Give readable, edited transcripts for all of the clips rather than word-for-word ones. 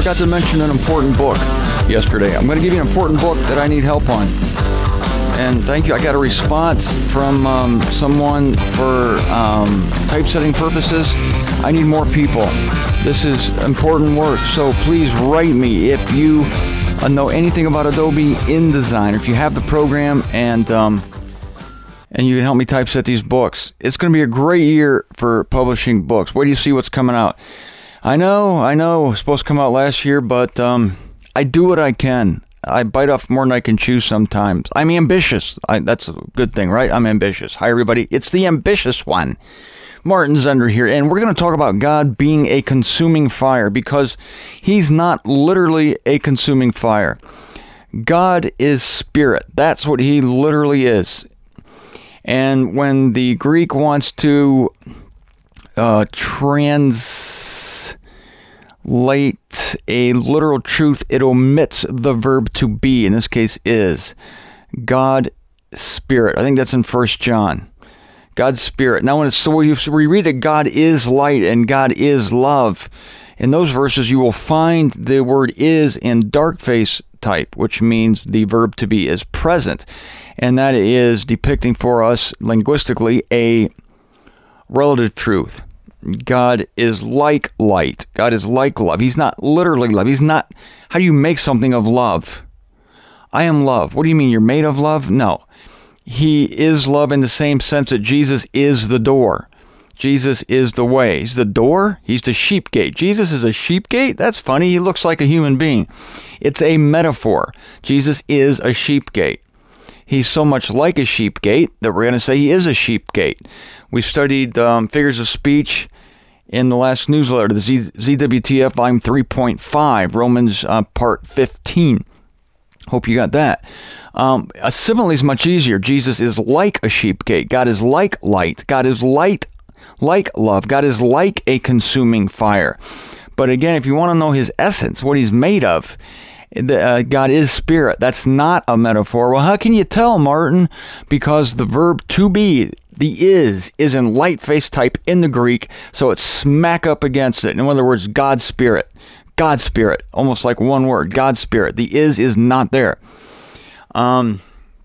forgot to mention an important book yesterday. I'm going to give you an important book that I need help on. And thank you. I got a response from someone for typesetting purposes. I need more people. This is important work, so please write me if you know anything about Adobe InDesign, if you have the program, and you can help me typeset these books. It's going to be a great year for publishing books. Wait till you see what's coming out. I know, it's supposed to come out last year, but I do what I can. I bite off more than I can chew sometimes. I'm ambitious. That's a good thing, right? I'm ambitious. Hi, everybody. It's the ambitious one. Martin Zender here, and we're going to talk about God being a consuming fire, because he's not literally a consuming fire. God is spirit. That's what he literally is. And when the Greek wants to translate a literal truth, it omits the verb to be. In this case, is God spirit. I think that's in 1 John. God's spirit. Now, when we read that God is light and God is love, in those verses you will find the word is in dark face type, which means the verb to be is present. And that is depicting for us linguistically a relative truth. God is like light. God is like love. He's not literally love. He's not. How do you make something of love? I am love. What do you mean you're made of love? No. He is love in the same sense that Jesus is the door. Jesus is the way. He's the door. He's the sheep gate. Jesus is a sheep gate? That's funny. He looks like a human being. It's a metaphor. Jesus is a sheep gate. He's so much like a sheep gate that we're going to say he is a sheep gate. We studied figures of speech in the last newsletter, the ZWTF Volume 3.5, Romans Part 15. Hope you got that. A simile is much easier. Jesus is like a sheep gate. God is like light. God is light like love. God is like a consuming fire. But again, if you want to know his essence, what he's made of, God is spirit. That's not a metaphor. Well, how can you tell, Martin? Because the verb to be, the is in light face type in the Greek, so it's smack up against it. In other words, God's spirit. God's spirit. Almost like one word. God's spirit. The is not there. So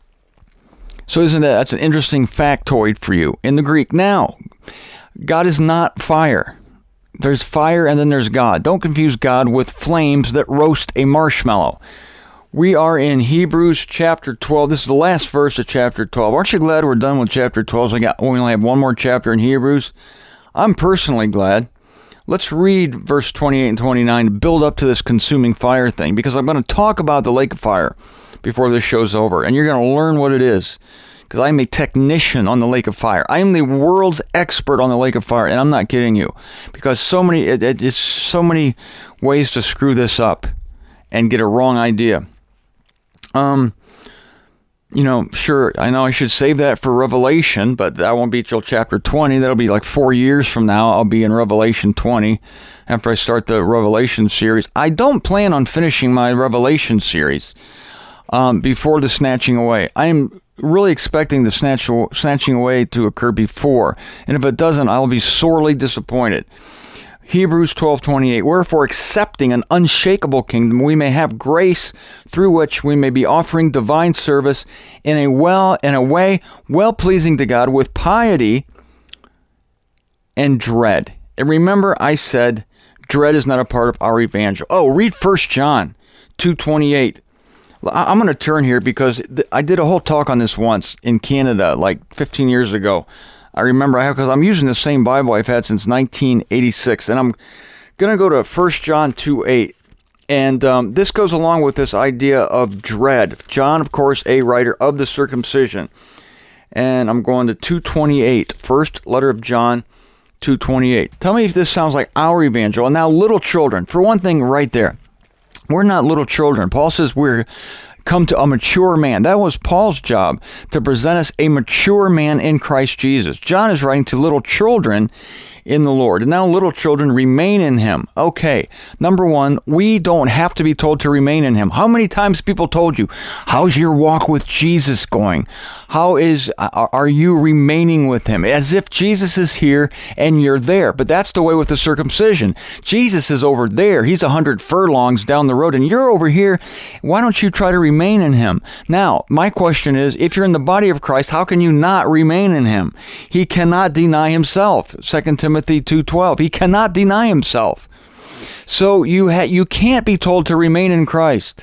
that's an interesting factoid for you in the Greek. Now, God is not fire. There's fire and then there's God. Don't confuse God with flames that roast a marshmallow. We are in Hebrews chapter 12. This is the last verse of chapter 12. Aren't you glad we're done with chapter 12? So we only have one more chapter in Hebrews. I'm personally glad. Let's read verse 28 and 29 to build up to this consuming fire thing, because I'm going to talk about the lake of fire before this show's over, and you're going to learn what it is, because I'm a technician on the lake of fire. I am the world's expert on the lake of fire, and I'm not kidding you, because it's so many ways to screw this up and get a wrong idea. Sure, I know I should save that for Revelation, but that won't be till chapter 20. That'll be like 4 years from now. I'll be in Revelation 20 after I start the Revelation series. I don't plan on finishing my Revelation series before the snatching away. I'm really expecting the snatching away to occur before, and if it doesn't, I'll be sorely disappointed. Hebrews 12:28. Wherefore, accepting an unshakable kingdom, we may have grace through which we may be offering divine service in a way well pleasing to God, with piety and dread. And remember, I said dread is not a part of our evangel. Oh, read 1 John 2:28. I'm going to turn here because I did a whole talk on this once in Canada, like 15 years ago. I remember because I'm using the same Bible I've had since 1986, and I'm going to go to 1 John 2:8, and this goes along with this idea of dread. John, of course, a writer of the circumcision, and I'm going to 2:28, first letter of John 2:28. Tell me if this sounds like our evangel. And now, little children, for one thing right there, we're not little children. Paul says we're come to a mature man. That was Paul's job, to present us a mature man in Christ Jesus. John is writing to little children in the Lord. And now, little children, remain in him. Okay, number one, we don't have to be told to remain in him. How many times people told you, how's your walk with Jesus going? Are you remaining with him? As if Jesus is here and you're there. But that's the way with the circumcision. Jesus is over there. He's 100 furlongs down the road and you're over here. Why don't you try to remain in him? Now, my question is, if you're in the body of Christ, how can you not remain in him? He cannot deny himself. 2 Timothy 2:12. He cannot deny himself. So you can't be told to remain in Christ.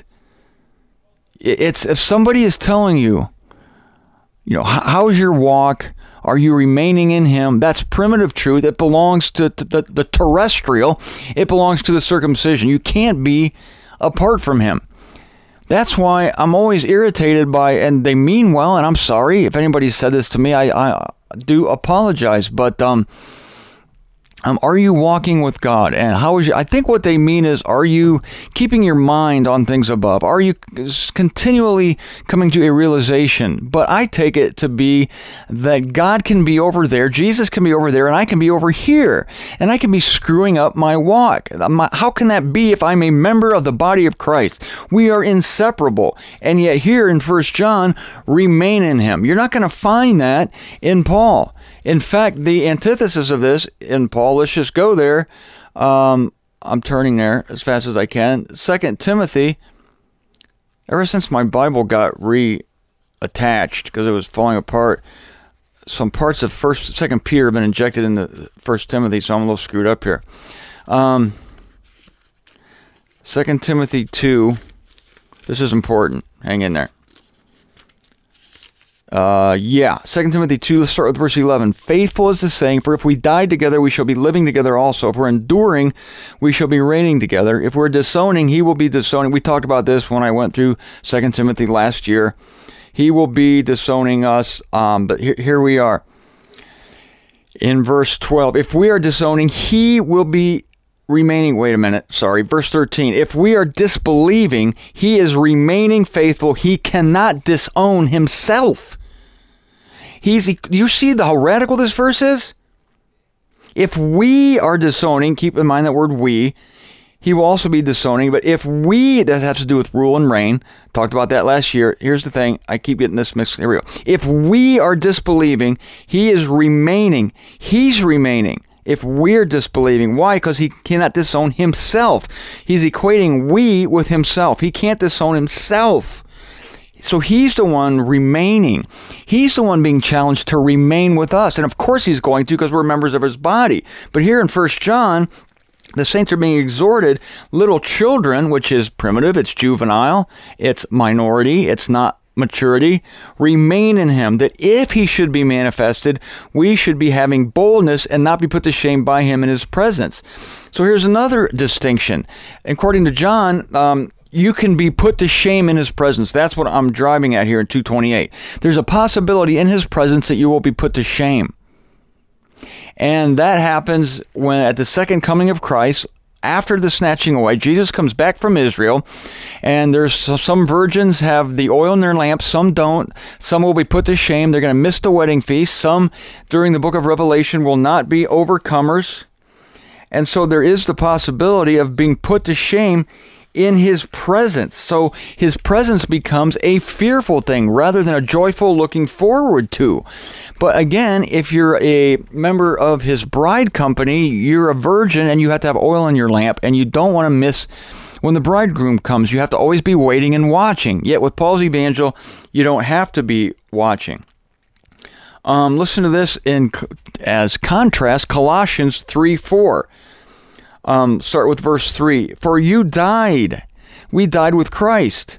If somebody is telling you, how's your walk? Are you remaining in him? That's primitive truth. It belongs to the terrestrial. It belongs to the circumcision. You can't be apart from him. That's why I'm always irritated by, and they mean well, and I'm sorry if anybody said this to me. I do apologize, but are you walking with God? And how is I think what they mean is, are you keeping your mind on things above? Are you continually coming to a realization? But I take it to be that God can be over there, Jesus can be over there, and I can be over here, and I can be screwing up my walk. How can that be if I'm a member of the body of Christ? We are inseparable. And yet here in 1 John, remain in him. You're not going to find that in Paul. In fact, the antithesis of this in Paul, let's just go there. I'm turning there as fast as I can. 2 Timothy, ever since my Bible got reattached because it was falling apart, some parts of 2 Peter have been injected into 1 Timothy, so I'm a little screwed up here. 2 Timothy 2, this is important. Hang in there. 2 Timothy 2, let's start with verse 11. Faithful is the saying, for if we die together, we shall be living together also. If we're enduring, we shall be reigning together. If we're disowning, he will be disowning. We talked about this when I went through 2 Timothy last year. He will be disowning us, but here we are. In verse 12, if we are disowning, he will be remaining, verse 13. If we are disbelieving, he is remaining faithful. He cannot disown himself. You see how radical this verse is? If we are disowning, keep in mind that word we, he will also be disowning. But if we, that has to do with rule and reign, talked about that last year. Here's the thing, I keep getting this mixed. Here we go. If we are disbelieving, he is remaining. He's remaining. If we're disbelieving. Why? Because he cannot disown himself. He's equating we with himself. He can't disown himself. So he's the one remaining. He's the one being challenged to remain with us. And of course he's going to, because we're members of his body. But here in 1 John, the saints are being exhorted, little children, which is primitive, it's juvenile, it's minority, it's not maturity, remain in him, that if he should be manifested, we should be having boldness and not be put to shame by him in his presence. So here's another distinction. According to John, you can be put to shame in his presence. That's what I'm driving at here in 2:28. There's a possibility in his presence that you will be put to shame. And that happens when at the second coming of Christ, after the snatching away, Jesus comes back from Israel, and there's some virgins have the oil in their lamps, some don't. Some will be put to shame. They're going to miss the wedding feast. Some, during the book of Revelation, will not be overcomers. And so there is the possibility of being put to shame in his presence. So his presence becomes a fearful thing rather than a joyful looking forward to. But again, if you're a member of his bride company, you're a virgin and you have to have oil in your lamp, and you don't want to miss when the bridegroom comes. You have to always be waiting and watching. Yet with Paul's evangel, you don't have to be watching. Listen to this as contrast, Colossians 3:4. Start with verse 3. For you died. We died with Christ.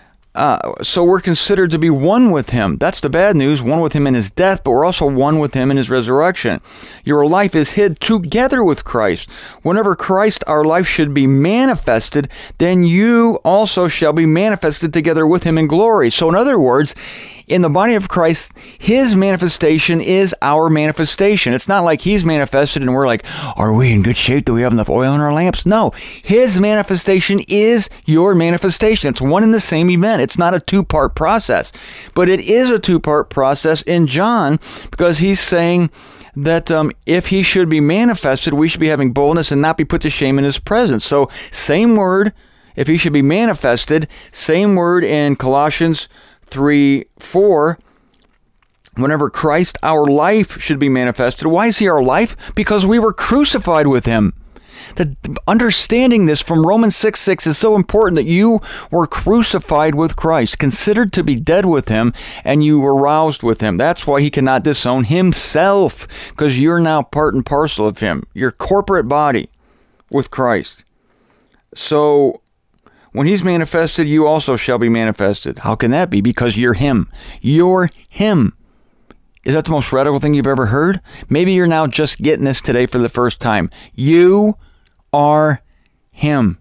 So we're considered to be one with him. That's the bad news, one with him in his death, but we're also one with him in his resurrection. Your life is hid together with Christ. Whenever Christ, our life, should be manifested, then you also shall be manifested together with him in glory. So in other words, in the body of Christ, his manifestation is our manifestation. It's not like he's manifested and we're like, are we in good shape? Do we have enough oil in our lamps? No, his manifestation is your manifestation. It's one and the same event. It's not a two-part process, but it is a two-part process in John, because he's saying that if he should be manifested, we should be having boldness and not be put to shame in his presence. So same word, if he should be manifested, same word in Colossians 3:4, whenever Christ, our life, should be manifested. Why is he our life? Because we were crucified with him. Understanding this from Romans 6:6 is so important, that you were crucified with Christ, considered to be dead with him, and you were roused with him. That's why he cannot disown himself, because you're now part and parcel of him, your corporate body with Christ. So when he's manifested, you also shall be manifested. How can that be? Because you're him. You're him. Is that the most radical thing you've ever heard? Maybe you're now just getting this today for the first time. You are him.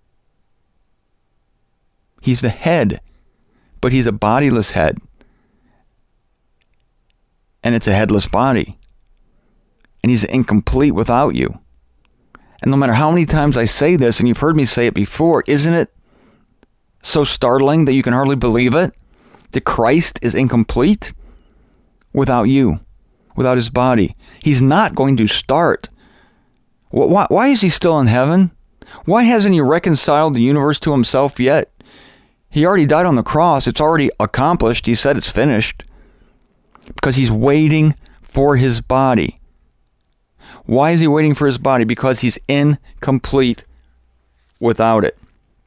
He's the head, but he's a bodiless head. And it's a headless body. And he's incomplete without you. And no matter how many times I say this, and you've heard me say it before, isn't it so startling that you can hardly believe it? That Christ is incomplete without you, without his body. He's not going to start. Why is he still in heaven? Why hasn't he reconciled the universe to himself yet? He already died on the cross. It's already accomplished. He said it's finished. Because he's waiting for his body. Why is he waiting for his body? Because he's incomplete without it.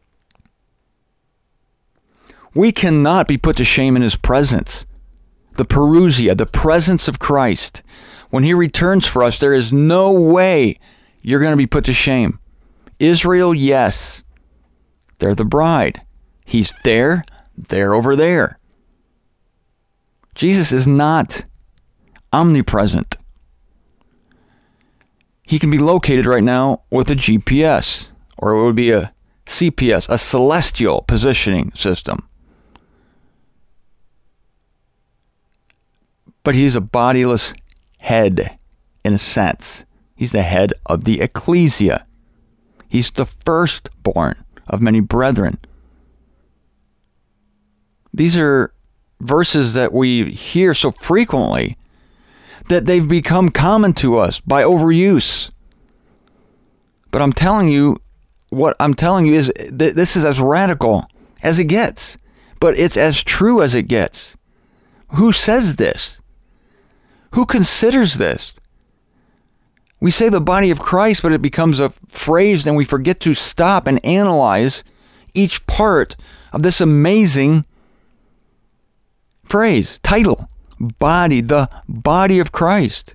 We cannot be put to shame in his presence. The parousia, the presence of Christ. When he returns for us, there is no way you're going to be put to shame. Israel, yes. They're the bride. He's there, they're over there. Jesus is not omnipresent. He can be located right now with a GPS, or it would be a CPS, a celestial positioning system. But he's a bodiless head, in a sense. He's the head of the ecclesia. He's the firstborn of many brethren. These are verses that we hear so frequently that they've become common to us by overuse. But I'm telling you, what I'm telling you is that this is as radical as it gets. But it's as true as it gets. Who says this? Who considers this? We say the body of Christ, but it becomes a phrase, and we forget to stop and analyze each part of this amazing phrase, title, body, the body of Christ.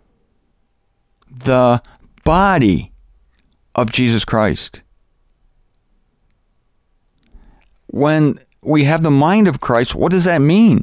The body of Jesus Christ. When we have the mind of Christ, what does that mean?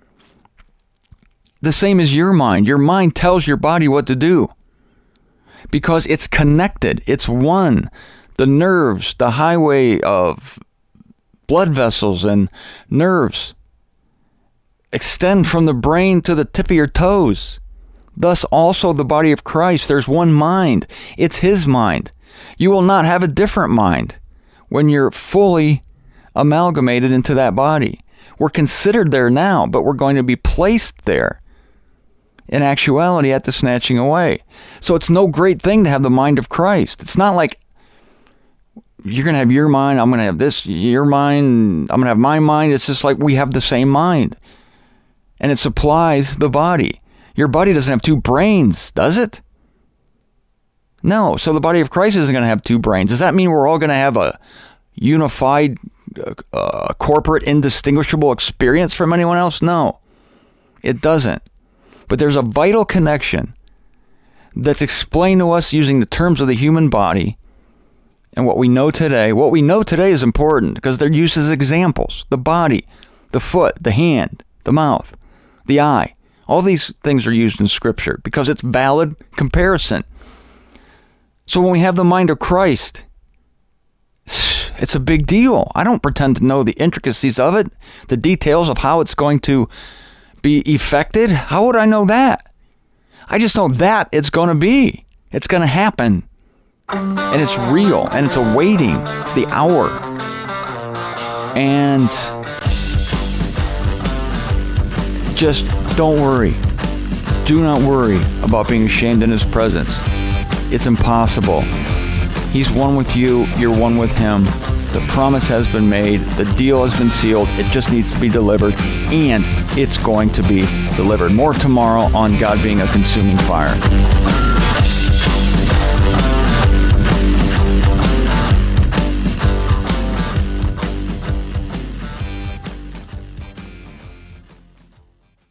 The same as your mind. Your mind tells your body what to do. Because it's connected. It's one. The nerves, the highway of blood vessels and nerves extend from the brain to the tip of your toes. Thus also the body of Christ. There's one mind. It's his mind. You will not have a different mind when you're fully amalgamated into that body. We're considered there now, but we're going to be placed there in actuality at the snatching away. So it's no great thing to have the mind of Christ. It's not like you're going to have your mind, I'm going to have this, your mind, I'm going to have my mind. It's just like we have the same mind. And it supplies the body. Your body doesn't have two brains, does it? No. So the body of Christ isn't going to have two brains. Does that mean we're all going to have a unified, corporate, indistinguishable experience from anyone else? No, it doesn't. But there's a vital connection that's explained to us using the terms of the human body and what we know today. What we know today is important because they're used as examples. The body, the foot, the hand, the mouth, the eye. All these things are used in Scripture because it's valid comparison. So when we have the mind of Christ, it's a big deal. I don't pretend to know the intricacies of it, the details of how it's going to be effected? How would I know that? I just know that it's going to be. It's going to happen. And it's real. And it's awaiting the hour. And just don't worry. Do not worry about being ashamed in His presence. It's impossible. He's one with you. You're one with Him. The promise has been made. The deal has been sealed. It just needs to be delivered. And it's going to be delivered. More tomorrow on God being a consuming fire.